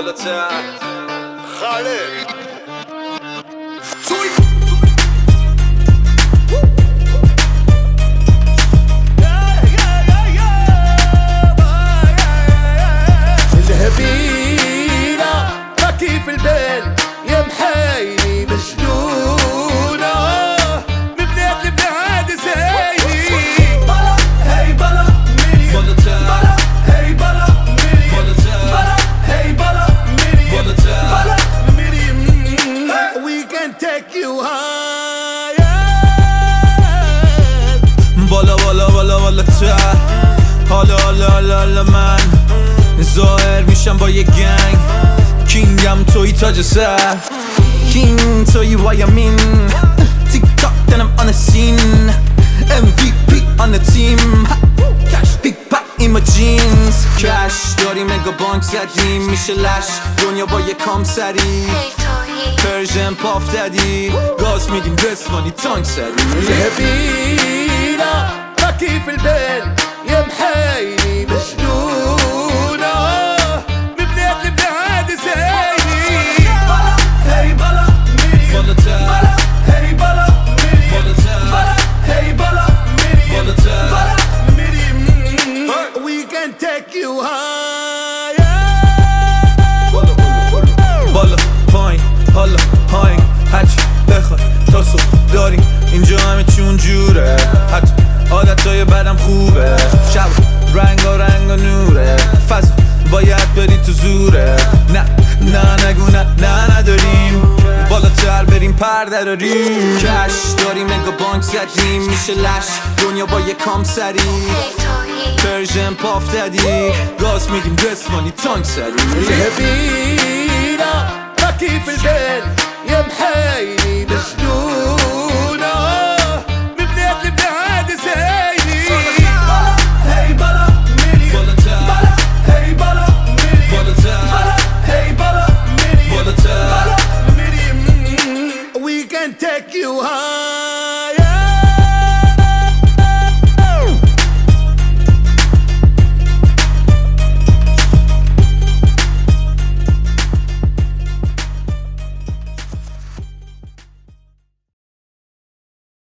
بالاتر خالد الهبيلة باكي في البال يا محايلي مجنونة من بلاد لبلاد زايدي بلا هي بلا ميري بالاتر بلا هي بلا ميري بالاتر بلا هي بلا ميري بالاتر بلا ميري we can take you higher بالا بالا بالا بالاتر حالا حالا حالا من ظاهر میشم با یه گنگ کینگم توی تاج سر کینگ توی وایمین تیک تاک دنم آن سین MVP on the team کش بیگ پک این ما جینز کش داریم اگه بانک زدیم میشه لش دنیا با یه کام سری پرژن پاف دادی گاز میدیم رسوانی تانک سری الهبيلة باكي في البال يا محايلي مجنونة من بلاد لبلاد زايدي بلا هي بلا ميري بالاتر بلا هي بلا ميري بالاتر بلا هي بلا ميري بالاتر بلا ميري we can take you higher بالا پایین حالا هاینگ هرچی بخوای تا صبح داریم اینجا همه چون جوره حتی عادتهای بدم خوبه شب رنگا نوره فضا باید بری تو زوره نه نه نگو نه نه نداریم بالاتر بریم پر دراریم کش داریم اگه بانک زدیم میشه لش دنیا با یه کام سری پرژن پاف دادی گاز میدیم رسوانی تانک سری الهبيلة باكي في البال يا محايلي